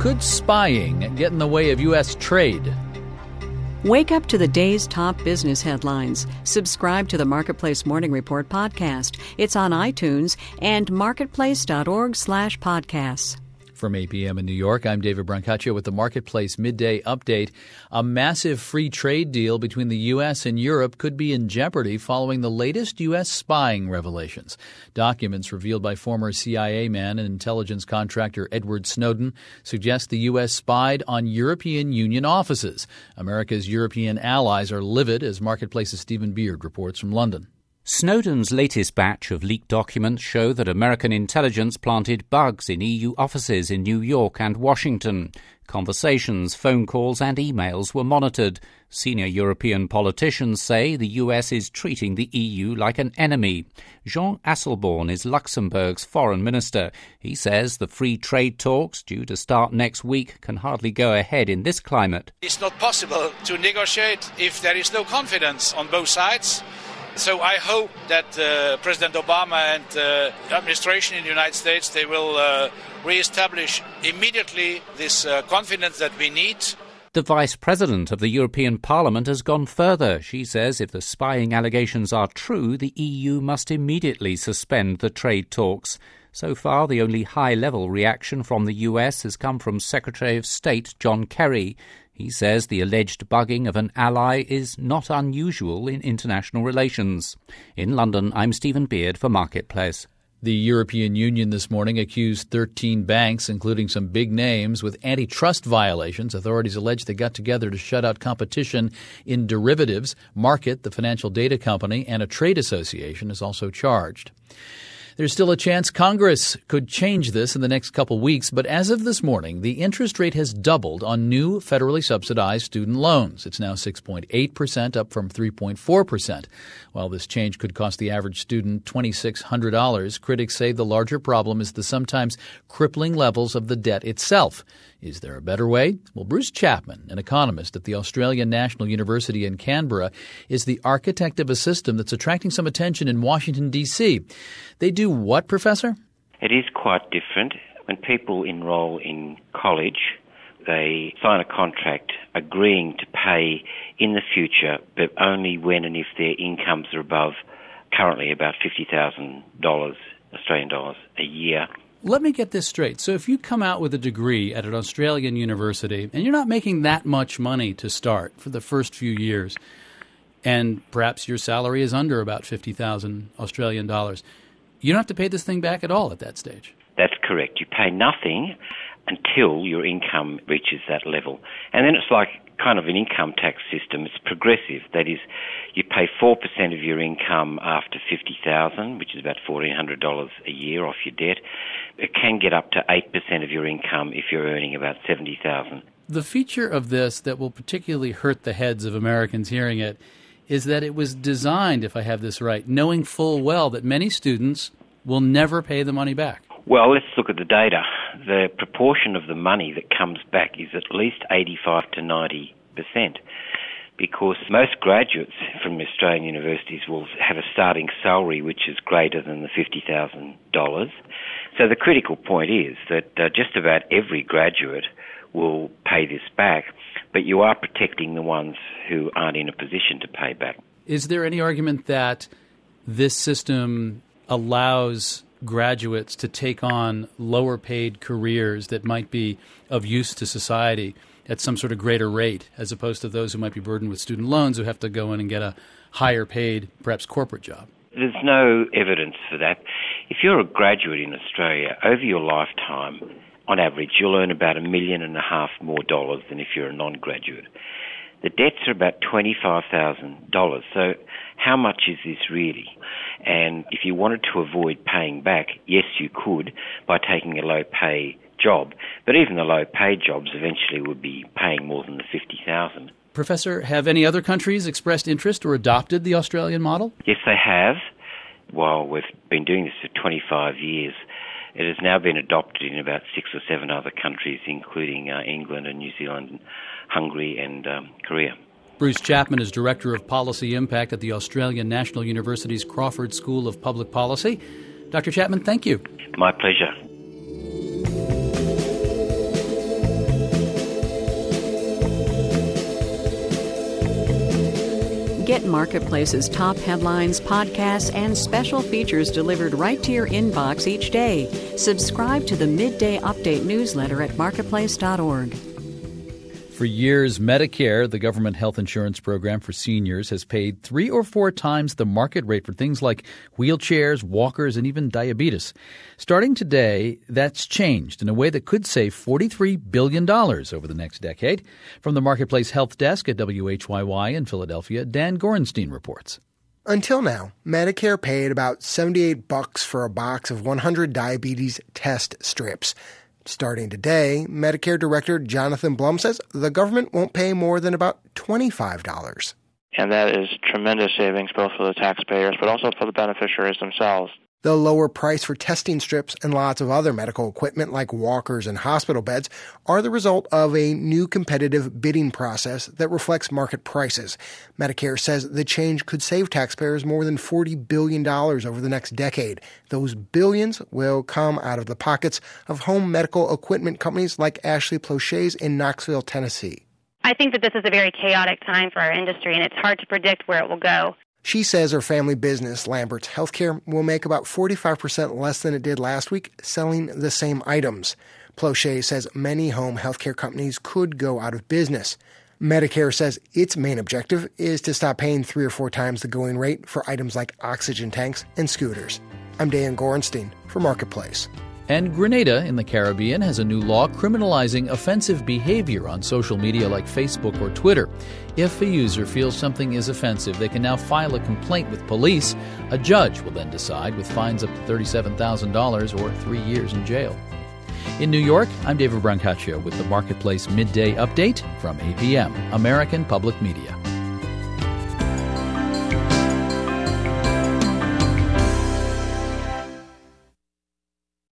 Could spying get in the way of U.S. trade? Wake up to the day's top business headlines. Subscribe to the Marketplace Morning Report podcast. It's on iTunes and marketplace.org/podcasts. From 8 p.m. in New York, I'm David Brancaccio with the Marketplace Midday Update. A massive free trade deal between the U.S. and Europe could be in jeopardy following the latest U.S. spying revelations. Documents revealed by former CIA man and intelligence contractor Edward Snowden suggest the U.S. spied on European Union offices. America's European allies are livid, as Marketplace's Stephen Beard reports from London. Snowden's latest batch of leaked documents show that American intelligence planted bugs in EU offices in New York and Washington. Conversations, phone calls and emails were monitored. Senior European politicians say the US is treating the EU like an enemy. Jean Asselborn is Luxembourg's foreign minister. He says the free trade talks, due to start next week, can hardly go ahead in this climate. It's not possible to negotiate if there is no confidence on both sides. So I hope that President Obama and the administration in the United States, they will reestablish immediately this confidence that we need. The Vice President of the European Parliament has gone further. She says if the spying allegations are true, the EU must immediately suspend the trade talks. So far, the only high-level reaction from the US has come from Secretary of State John Kerry. He says the alleged bugging of an ally is not unusual in international relations. In London, I'm Stephen Beard for Marketplace. The European Union this morning accused 13 banks, including some big names, with antitrust violations. Authorities allege they got together to shut out competition in derivatives. Market, the financial data company, and a trade association is also charged. There's still a chance Congress could change this in the next couple weeks, but as of this morning, the interest rate has doubled on new federally subsidized student loans. It's now 6.8%, up from 3.4%. While this change could cost the average student $2,600, critics say the larger problem is the sometimes crippling levels of the debt itself. Is there a better way? Well, Bruce Chapman, an economist at the Australian National University in Canberra, is the architect of a system that's attracting some attention in Washington, D.C. They do what, Professor? It is quite different. When people enroll in college, they sign a contract agreeing to pay in the future, but only when and if their incomes are above currently about $50,000 Australian dollars a year. Let me get this straight. So if you come out with a degree at an Australian university and you're not making that much money to start for the first few years, and perhaps your salary is under about 50,000 Australian dollars, you don't have to pay this thing back at all at that stage. That's correct. You pay nothing until your income reaches that level. And then it's like kind of an income tax system. It's progressive. That is, you pay 4% of your income after $50,000, which is about $1,400 a year off your debt. It can get up to 8% of your income if you're earning about $70,000. The feature of this that will particularly hurt the heads of Americans hearing it is that it was designed, if I have this right, knowing full well that many students will never pay the money back. Well, let's look at the data. The proportion of the money that comes back is at least 85 to 90%, because most graduates from Australian universities will have a starting salary which is greater than the $50,000. So the critical point is that just about every graduate will pay this back, but you are protecting the ones who aren't in a position to pay back. Is there any argument that this system allows graduates to take on lower paid careers that might be of use to society at some sort of greater rate, as opposed to those who might be burdened with student loans who have to go in and get a higher paid, perhaps corporate job? There's no evidence for that. If you're a graduate in Australia, over your lifetime, on average, you'll earn about $1.5 million more than if you're a non-graduate. The debts are about $25,000. So how much is this really? And if you wanted to avoid paying back, yes, you could by taking a low-pay job. But even the low-paid jobs eventually would be paying more than the $50,000. Professor, have any other countries expressed interest or adopted the Australian model? Yes, they have. While we've been doing this for 25 years, it has now been adopted in about 6 or 7 other countries, including England and New Zealand, Hungary and Korea. Bruce Chapman is Director of Policy Impact at the Australian National University's Crawford School of Public Policy. Dr. Chapman, thank you. My pleasure. Get Marketplace's top headlines, podcasts, and special features delivered right to your inbox each day. Subscribe to the Midday Update newsletter at marketplace.org. For years, Medicare, the government health insurance program for seniors, has paid 3 or 4 times the market rate for things like wheelchairs, walkers, and even diabetes. Starting today, that's changed in a way that could save $43 billion over the next decade. From the Marketplace Health Desk at WHYY in Philadelphia, Dan Gorenstein reports. Until now, Medicare paid about $78 for a box of 100 diabetes test strips. Starting today, Medicare Director Jonathan Blum says the government won't pay more than about $25. And that is tremendous savings both for the taxpayers but also for the beneficiaries themselves. The lower price for testing strips and lots of other medical equipment like walkers and hospital beds are the result of a new competitive bidding process that reflects market prices. Medicare says the change could save taxpayers more than $40 billion over the next decade. Those billions will come out of the pockets of home medical equipment companies like Ashley Plauche's in Knoxville, Tennessee. I think that this is a very chaotic time for our industry, and it's hard to predict where it will go. She says her family business, Lambert's Healthcare, will make about 45% less than it did last week selling the same items. Plauche says many home healthcare companies could go out of business. Medicare says its main objective is to stop paying 3 or 4 times the going rate for items like oxygen tanks and scooters. I'm Dan Gorenstein for Marketplace. And Grenada in the Caribbean has a new law criminalizing offensive behavior on social media like Facebook or Twitter. If a user feels something is offensive, they can now file a complaint with police. A judge will then decide with fines up to $37,000 or 3 years in jail. In New York, I'm David Brancaccio with the Marketplace Midday Update from APM, American Public Media.